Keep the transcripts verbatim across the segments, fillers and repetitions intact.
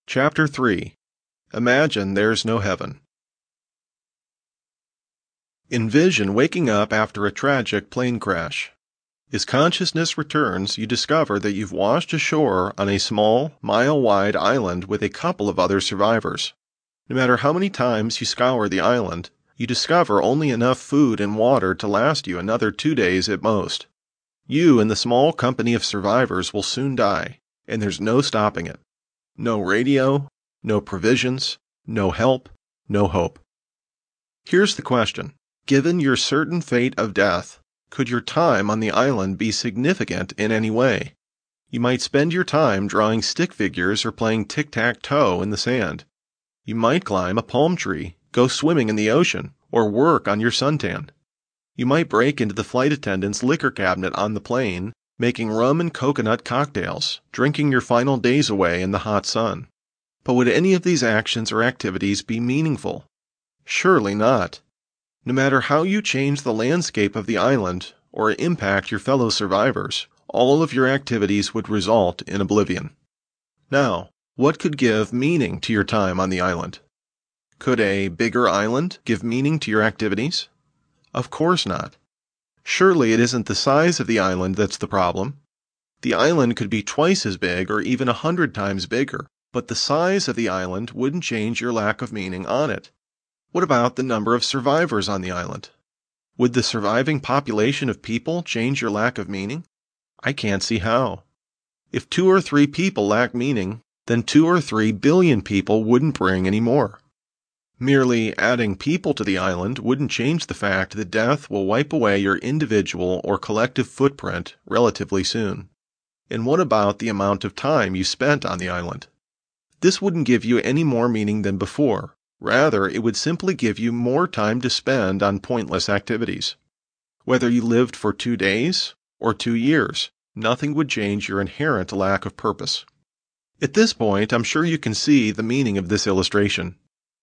Chapter three. Imagine There's No Heaven. Envision waking up after a tragic plane crash. As consciousness returns, you discover that you've washed ashore on a small, mile-wide island with a couple of other survivors. No matter how many times you scour the island, you discover only enough food and water to last you another two days at most. You and the small company of survivors will soon die, and there's no stopping it. No radio, no provisions, no help, no hope. Here's the question. Given your certain fate of death, could your time on the island be significant in any way? You might spend your time drawing stick figures or playing tic-tac-toe in the sand. You might climb a palm tree, go swimming in the ocean, or work on your suntan. You might break into the flight attendant's liquor cabinet on the plane, making rum and coconut cocktails, drinking your final days away in the hot sun. But would any of these actions or activities be meaningful? Surely not. No matter how you change the landscape of the island or impact your fellow survivors, all of your activities would result in oblivion. Now, what could give meaning to your time on the island? Could a bigger island give meaning to your activities? Of course not. Surely it isn't the size of the island that's the problem. The island could be twice as big or even a hundred times bigger, but the size of the island wouldn't change your lack of meaning on it. What about the number of survivors on the island? Would the surviving population of people change your lack of meaning? I can't see how. If two or three people lack meaning, then two or three billion people wouldn't bring any more. Merely adding people to the island wouldn't change the fact that death will wipe away your individual or collective footprint relatively soon. And what about the amount of time you spent on the island? This wouldn't give you any more meaning than before. Rather, it would simply give you more time to spend on pointless activities. Whether you lived for two days or two years, nothing would change your inherent lack of purpose. At this point, I'm sure you can see the meaning of this illustration.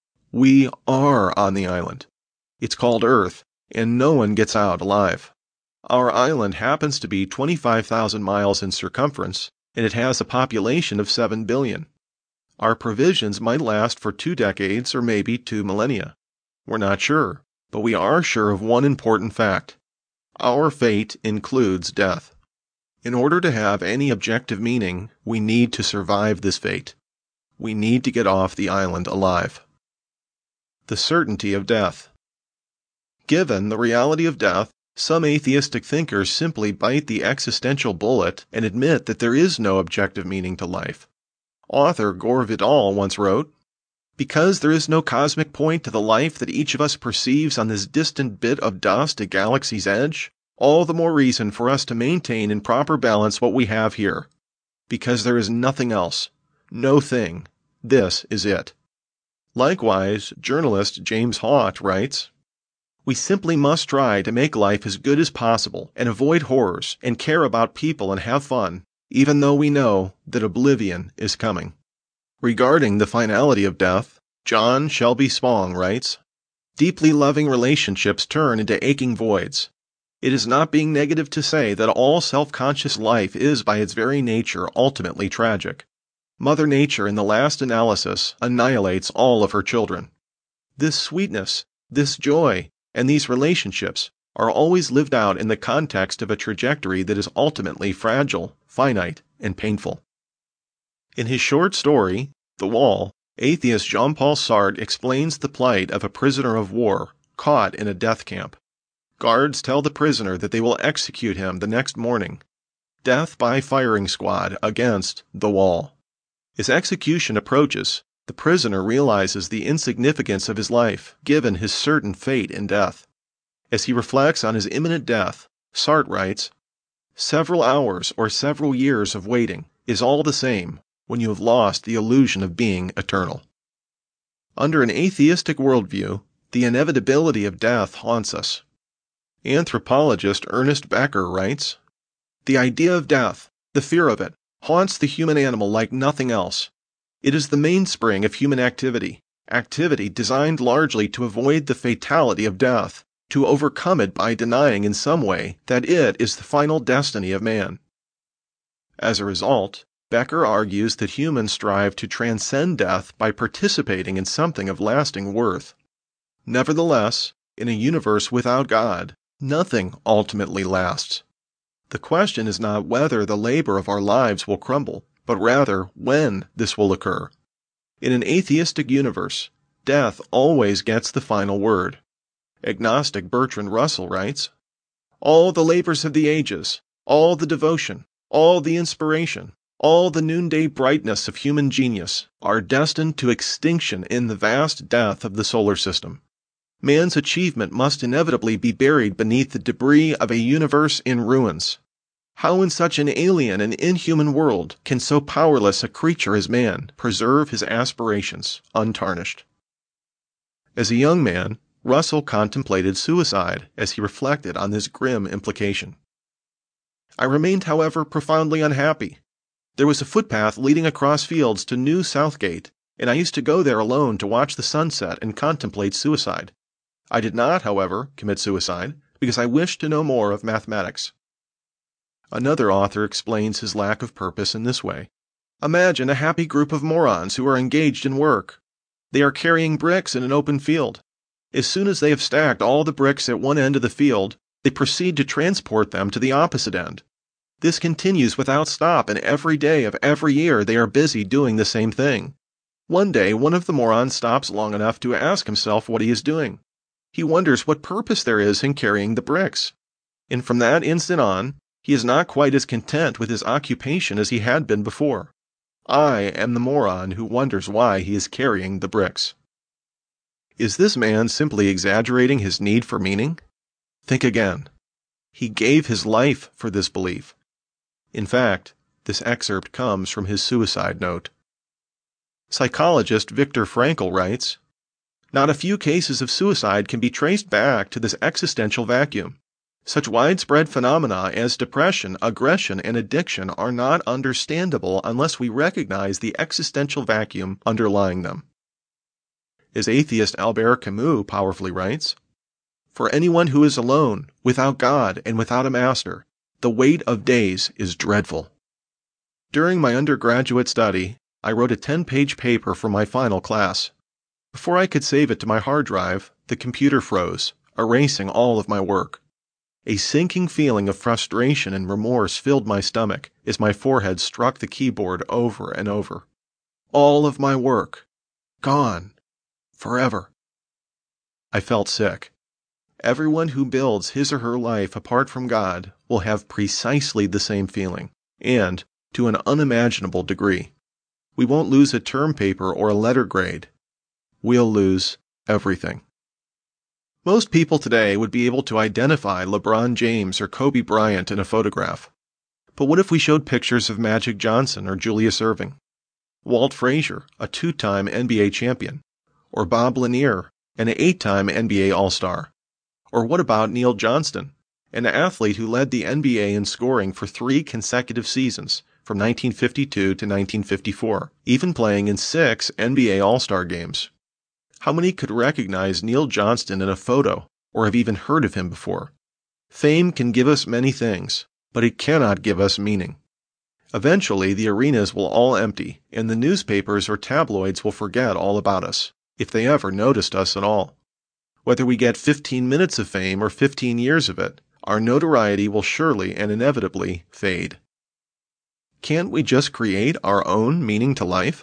We are on the island. It's called Earth, and no one gets out alive. Our island happens to be twenty-five thousand miles in circumference, and it has a population of seven billion. Our provisions might last for two decades or maybe two millennia. We're not sure, but we are sure of one important fact. Our fate includes death. In order to have any objective meaning, we need to survive this fate. We need to get off the island alive. The certainty of death. Given the reality of death, some atheistic thinkers simply bite the existential bullet and admit that there is no objective meaning to life. Author Gore Vidal once wrote, "Because there is no cosmic point to the life that each of us perceives on this distant bit of dust at galaxy's edge, all the more reason for us to maintain in proper balance what we have here. Because there is nothing else, no thing, this is it." Likewise, journalist James Haught writes, "We simply must try to make life as good as possible and avoid horrors and care about people and have fun, even though we know that oblivion is coming." Regarding the finality of death, John Shelby Spong writes, "Deeply loving relationships turn into aching voids. It is not being negative to say that all self-conscious life is by its very nature ultimately tragic. Mother Nature in the last analysis annihilates all of her children. This sweetness, this joy, and these relationships are always lived out in the context of a trajectory that is ultimately fragile, finite, and painful." In his short story, The Wall, atheist Jean-Paul Sartre explains the plight of a prisoner of war caught in a death camp. Guards tell the prisoner that they will execute him the next morning. Death by firing squad against the wall. As execution approaches, the prisoner realizes the insignificance of his life, given his certain fate in death. As he reflects on his imminent death, Sartre writes, "Several hours or several years of waiting is all the same when you have lost the illusion of being eternal." Under an atheistic worldview, the inevitability of death haunts us. Anthropologist Ernest Becker writes, "The idea of death, the fear of it, haunts the human animal like nothing else. It is the mainspring of human activity, activity designed largely to avoid the fatality of death, to overcome it by denying in some way that it is the final destiny of man. As a result, Becker argues that humans strive to transcend death by participating in something of lasting worth. Nevertheless, in a universe without God, nothing ultimately lasts. The question is not whether the labor of our lives will crumble, but rather when this will occur. In an atheistic universe, death always gets the final word. Agnostic Bertrand Russell writes, "All the labors of the ages, all the devotion, all the inspiration, all the noonday brightness of human genius are destined to extinction in the vast death of the solar system. Man's achievement must inevitably be buried beneath the debris of a universe in ruins. How in such an alien and inhuman world can so powerless a creature as man preserve his aspirations untarnished?" As a young man, Russell contemplated suicide as he reflected on this grim implication. "I remained, however, profoundly unhappy. There was a footpath leading across fields to New Southgate, and I used to go there alone to watch the sunset and contemplate suicide. I did not, however, commit suicide because I wished to know more of mathematics." Another author explains his lack of purpose in this way. "Imagine a happy group of morons who are engaged in work. They are carrying bricks in an open field. As soon as they have stacked all the bricks at one end of the field, they proceed to transport them to the opposite end. This continues without stop, and every day of every year they are busy doing the same thing. One day one of the morons stops long enough to ask himself what he is doing. He wonders what purpose there is in carrying the bricks. And from that instant on, he is not quite as content with his occupation as he had been before. I am the moron who wonders why he is carrying the bricks." Is this man simply exaggerating his need for meaning? Think again. He gave his life for this belief. In fact, this excerpt comes from his suicide note. Psychologist Viktor Frankl writes, "Not a few cases of suicide can be traced back to this existential vacuum. Such widespread phenomena as depression, aggression, and addiction are not understandable unless we recognize the existential vacuum underlying them." As atheist Albert Camus powerfully writes, "For anyone who is alone, without God, and without a master, the weight of days is dreadful." During my undergraduate study, I wrote a ten-page paper for my final class. Before I could save it to my hard drive, the computer froze, erasing all of my work. A sinking feeling of frustration and remorse filled my stomach as my forehead struck the keyboard over and over. All of my work. Gone. Forever. I felt sick. Everyone who builds his or her life apart from God will have precisely the same feeling, and to an unimaginable degree. We won't lose a term paper or a letter grade. We'll lose everything. Most people today would be able to identify LeBron James or Kobe Bryant in a photograph. But what if we showed pictures of Magic Johnson or Julius Erving? Walt Frazier, a two-time N B A champion? Or Bob Lanier, an eight-time N B A All-Star? Or what about Neil Johnston, an athlete who led the N B A in scoring for three consecutive seasons, from nineteen fifty-two to nineteen fifty-four, even playing in six N B A All-Star games? How many could recognize Neil Johnston in a photo, or have even heard of him before? Fame can give us many things, but it cannot give us meaning. Eventually, the arenas will all empty, and the newspapers or tabloids will forget all about us, if they ever noticed us at all. Whether we get fifteen minutes of fame or fifteen years of it, our notoriety will surely and inevitably fade. Can't we just create our own meaning to life?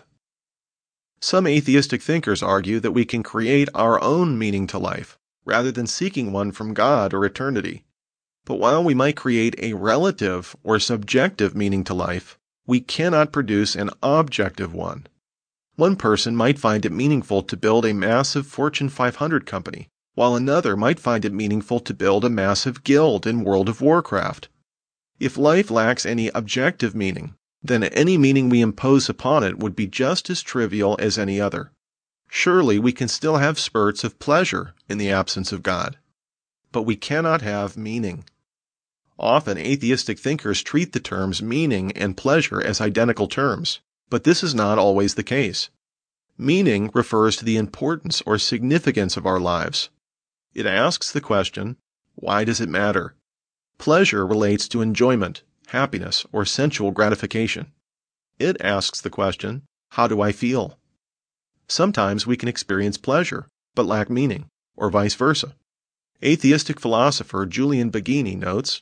Some atheistic thinkers argue that we can create our own meaning to life, rather than seeking one from God or eternity. But while we might create a relative or subjective meaning to life, we cannot produce an objective one. One person might find it meaningful to build a massive Fortune five hundred company, while another might find it meaningful to build a massive guild in World of Warcraft. If life lacks any objective meaning, then any meaning we impose upon it would be just as trivial as any other. Surely we can still have spurts of pleasure in the absence of God. But we cannot have meaning. Often atheistic thinkers treat the terms meaning and pleasure as identical terms, but this is not always the case. Meaning refers to the importance or significance of our lives. It asks the question, why does it matter? Pleasure relates to enjoyment, happiness, or sensual gratification. It asks the question, how do I feel? Sometimes we can experience pleasure, but lack meaning, or vice versa. Atheistic philosopher Julian Baggini notes,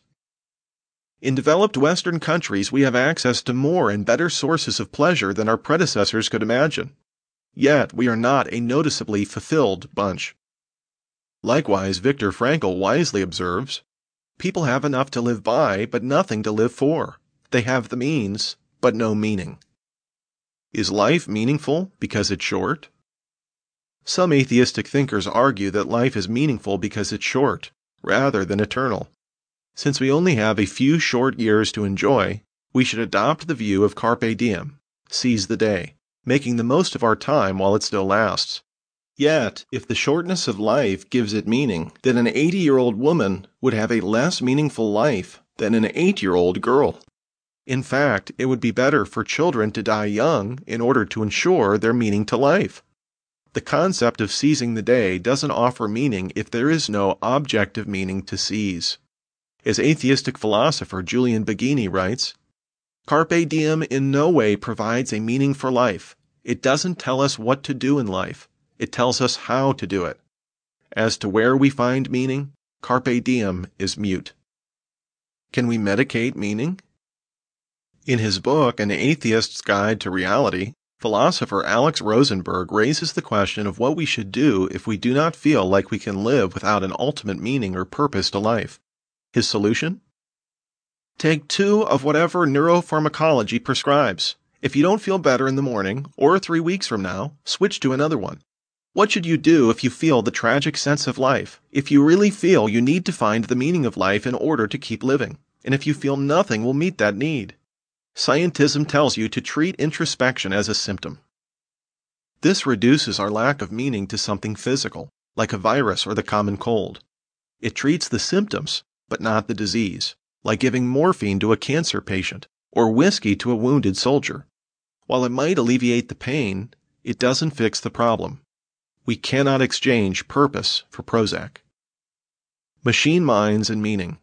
in developed Western countries, we have access to more and better sources of pleasure than our predecessors could imagine. Yet, we are not a noticeably fulfilled bunch. Likewise, Viktor Frankl wisely observes, people have enough to live by, but nothing to live for. They have the means, but no meaning. Is life meaningful because it's short? Some atheistic thinkers argue that life is meaningful because it's short, rather than eternal. Since we only have a few short years to enjoy, we should adopt the view of carpe diem, seize the day, making the most of our time while it still lasts. Yet, if the shortness of life gives it meaning, then an eighty-year-old woman would have a less meaningful life than an eight-year-old girl. In fact, it would be better for children to die young in order to ensure their meaning to life. The concept of seizing the day doesn't offer meaning if there is no objective meaning to seize. As atheistic philosopher Julian Baggini writes, carpe diem in no way provides a meaning for life. It doesn't tell us what to do in life. It tells us how to do it. As to where we find meaning, carpe diem is mute. Can we medicate meaning? In his book, An Atheist's Guide to Reality, philosopher Alex Rosenberg raises the question of what we should do if we do not feel like we can live without an ultimate meaning or purpose to life. His solution? Take two of whatever neuropharmacology prescribes. If you don't feel better in the morning, or three weeks from now, switch to another one. What should you do if you feel the tragic sense of life, if you really feel you need to find the meaning of life in order to keep living, and if you feel nothing will meet that need? Scientism tells you to treat introspection as a symptom. This reduces our lack of meaning to something physical, like a virus or the common cold. It treats the symptoms, but not the disease, like giving morphine to a cancer patient or whiskey to a wounded soldier. While it might alleviate the pain, it doesn't fix the problem. We cannot exchange purpose for Prozac. Machine minds and meaning.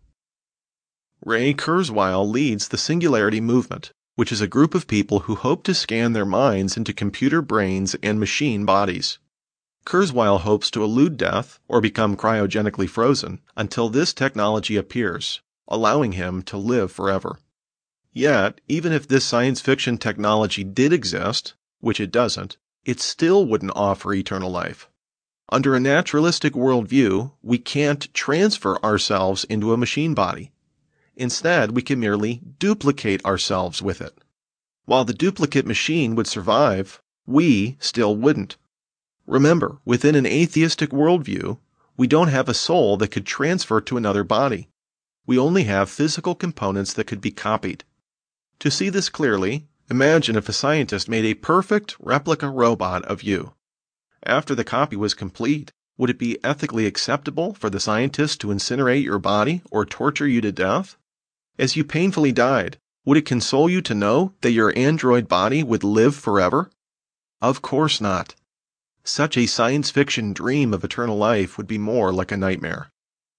Ray Kurzweil leads the Singularity Movement, which is a group of people who hope to scan their minds into computer brains and machine bodies. Kurzweil hopes to elude death or become cryogenically frozen until this technology appears, allowing him to live forever. Yet, even if this science fiction technology did exist, which it doesn't, it still wouldn't offer eternal life. Under a naturalistic worldview, we can't transfer ourselves into a machine body. Instead, we can merely duplicate ourselves with it. While the duplicate machine would survive, we still wouldn't. Remember, within an atheistic worldview, we don't have a soul that could transfer to another body. We only have physical components that could be copied. To see this clearly, imagine if a scientist made a perfect replica robot of you. After the copy was complete, would it be ethically acceptable for the scientist to incinerate your body or torture you to death? As you painfully died, would it console you to know that your android body would live forever? Of course not. Such a science fiction dream of eternal life would be more like a nightmare.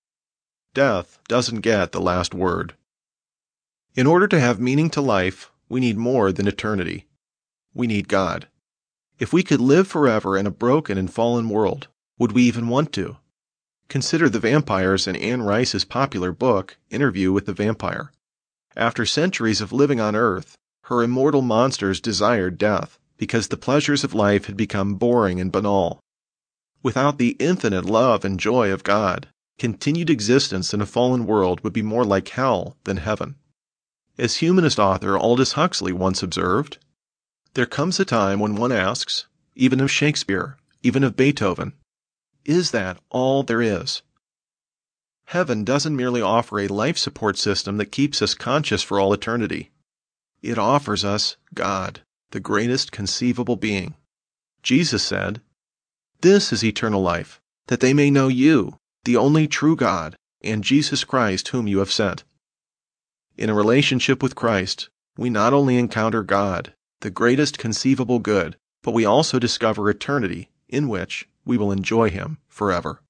Death doesn't get the last word. In order to have meaning to life, we need more than eternity. We need God. If we could live forever in a broken and fallen world, would we even want to? Consider the vampires in Anne Rice's popular book, Interview with the Vampire. After centuries of living on Earth, her immortal monsters desired death because the pleasures of life had become boring and banal. Without the infinite love and joy of God, continued existence in a fallen world would be more like hell than heaven. As humanist author Aldous Huxley once observed, there comes a time when one asks, even of Shakespeare, even of Beethoven, is that all there is? Heaven doesn't merely offer a life support system that keeps us conscious for all eternity. It offers us God, the greatest conceivable being. Jesus said, "This is eternal life, that they may know you, the only true God, and Jesus Christ whom you have sent." In a relationship with Christ, we not only encounter God, the greatest conceivable good, but we also discover eternity in which we will enjoy Him forever.